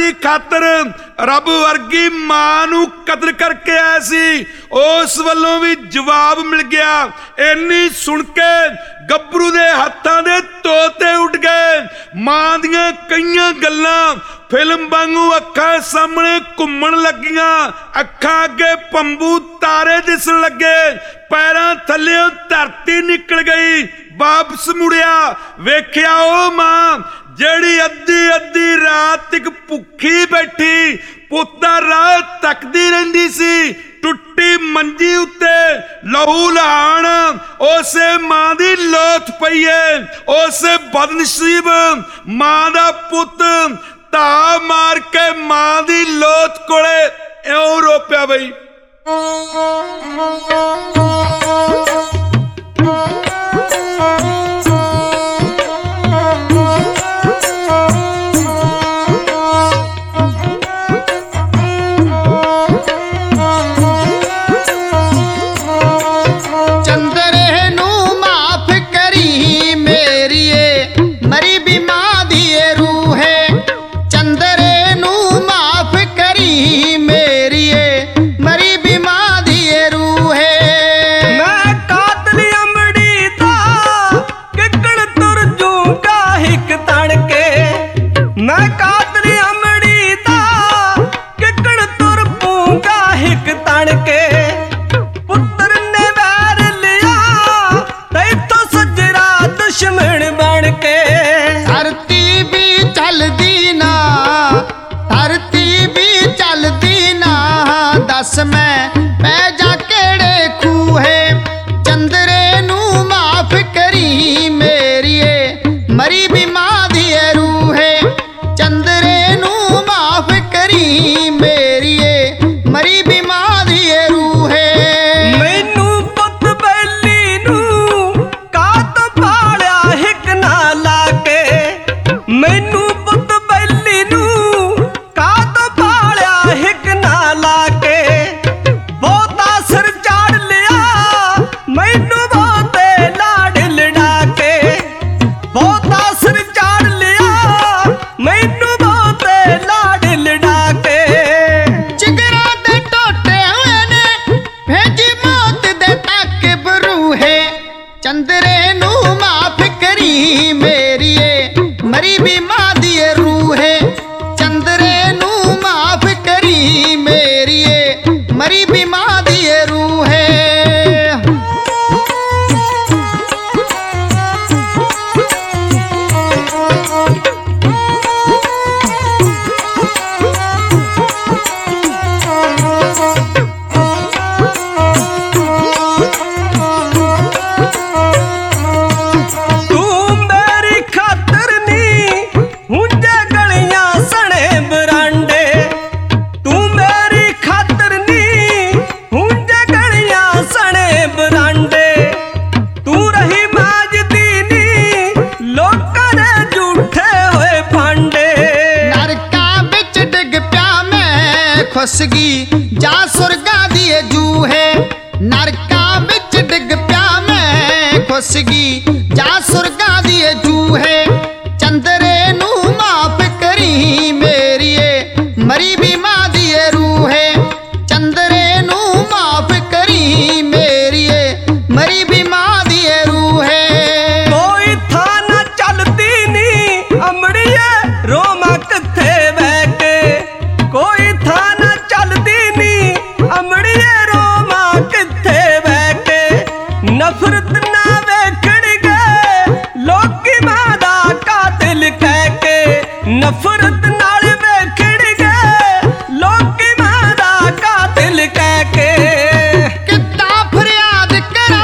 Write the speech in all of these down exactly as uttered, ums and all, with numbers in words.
दी खातर रब वर्गी मां नूं कतल करके आया सी, उस वल्लों भी जवाब मिल गया। इन्नी सुन के गब्बरू दे हत्थां दे तोते उठ गए। मां दियां कईयां गल्लां फिल्म वांगू अखां सामने घुम्मण लगियां। अखां अगे पंबू तारे दिसन लगे, पैरां थल्लियों धरती निकल गई। वापस मुड़िया, वेख्या ओ मां जेड़ी अद्धी अद्धी रात तक भुखी बैठी पुत्ता राह तकदी रहिंदी सी। टुट्टी मंजी उत्ते लहू लहान उसे मां दी लोथ पई है। उस बदनसीब मां दा पुत धा मार के मां दी लोथ कोले इउं रो पिया बई। फसगी जा सुरगा दिए जूहे, नरका बिच डिग प्या मैं फसगी जा सुरगा दिए जूहे। चंदरे नू माफ करी मेरिए मरी भी मां दिए रूहे। चंदरे नू माफ करी मेरिए मरी भी मां दिए रूहे। कोई था ना चलती नी अमड़िए रोमा कथे बैके, कोई था ना चलती नी अमड़िए रोमा कथे बैके। नफरत ना वेखण गए लोकी मां दा कातिल कह के, नफरत नाल वेखण गए लोकी मां दा कातिल कह के। कितना फरियाद करा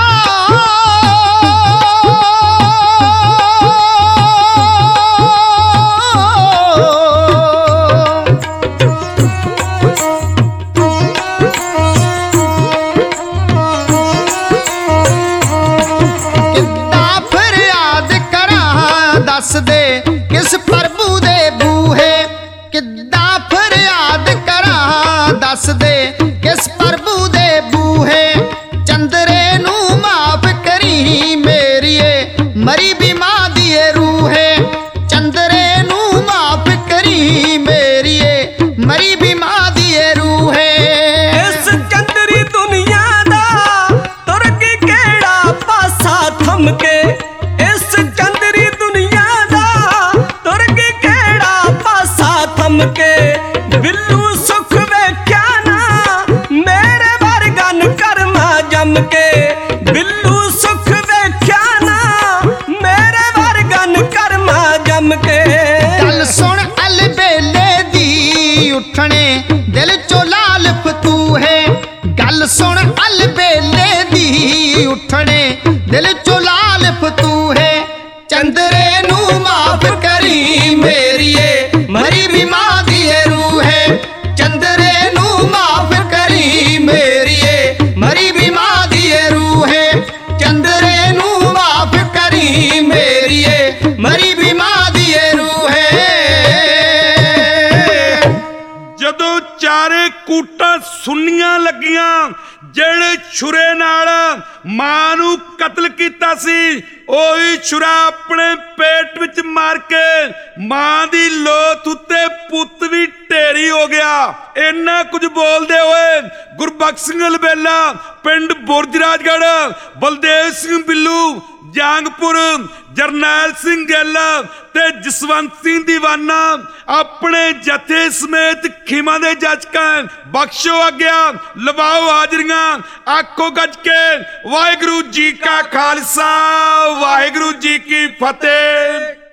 कितना फरियाद करा दस दे किस प्रभु दे बूहे। ਜੰਮ ਕੇ ਬਿੱਲੂ ਸੁਖ ਵੇਖਿਆ ਨਾ ਮੇਰੇ ਵਰਗਨ ਕਰਮਾ ਜੰਮ ਕੇ ਬਿੱਲੂ ਸੁਖ ਵੇਖਿਆ ਨਾ ਮੇਰੇ ਵਰਗਨ ਕਰਮਾ ਜੰਮ ਕੇ ਗੱਲ ਸੁਣ ਅਲਬੇਲੇ ਦੀ ਉੱਠਣੇ ਦਿਲ ਚੋਂ ਲਾਲ ਫਤੂ ਹੈ ਗੱਲ ਸੁਣ ਅਲਬੇਲੇ ਦੀ ਉੱਠਣੇ ਦਿਲ ਚੋਂ ਲਾਲ ਫਤੂ ਹੈ ਚੰਦਰੇ ਨੂੰ ਮਾਫ ਕਰੀ ਮੇਰੀਏ ਮਰੀ ਵੀ ਮਾਂ ਦੀ ਰੂਹ ਹੈ ਚੰਦਰੇ ਨੂੰ ਮਾਫ ਕਰੀ ਮੇਰੀਏ ਮਰੀ ਵੀ ਮਾਂ ਦੀ ਰੂਹ ਹੈ ਚੰਦਰੇ ਨੂੰ ਮਾਫ ਕਰੀ ਮੇਰੀਏ ਮਰੀ ਵੀ ਮਾਂ ਦੀ ਰੂਹ ਹੈ ਜਦੋਂ ਚਾਰੇ ਕੂਟਾਂ ਸੁੰਨੀਆਂ ਲੱਗੀਆਂ ਜਿਹੜੇ ਛੁਰੇ ਨਾਲ ਮਾਂ ਨੂੰ ਕਤਲ ਕੀਤਾ ਸੀ ਉਹੀ ਛੁਰਾ ਆਪਣੇ ਪੇਟ ਵਿੱਚ ਮਾਰ ਕੇ ਮਾਂ ਦੀ ਲੋਥ ਉੱਤੇ ਪੁੱਤ ਵੀ ਢੇਰੀ ਹੋ ਗਿਆ। ਇੰਨਾ ਕੁਝ ਬੋਲਦੇ ਹੋਏ ਗੁਰਬਖਸ਼ ਸਿੰਘ ਅਲਬੇਲਾ ਪਿੰਡ ਬੁਰਜ ਰਾਜਗੜ੍ਹ ਬਲਦੇਵ ਸਿੰਘ ਬਿੱਲੂ ਜਾਂਗਪੁਰ ਜਰਨੈਲ ਸਿੰਘ ਗਿੱਲ ਤੇ ਜਸਵੰਤ ਸਿੰਘ ਦੀਵਾਨਾ ਆਪਣੇ ਜਥੇ ਸਮੇਤ ਖਿਮਾ ਦੇ ਜਾਚਕਾਂ ਬਖਸ਼ੋ ਆਗਿਆ ਲਵਾਓ ਹਾਜ਼ਰੀਆਂ ਆਖੋ ਗੱਜ ਕੇ ਵਾਹਿਗੁਰੂ ਜੀ ਕਾ ਖਾਲਸਾ ਵਾਹਿਗੁਰੂ ਜੀ ਕੀ ਫਤਿਹ।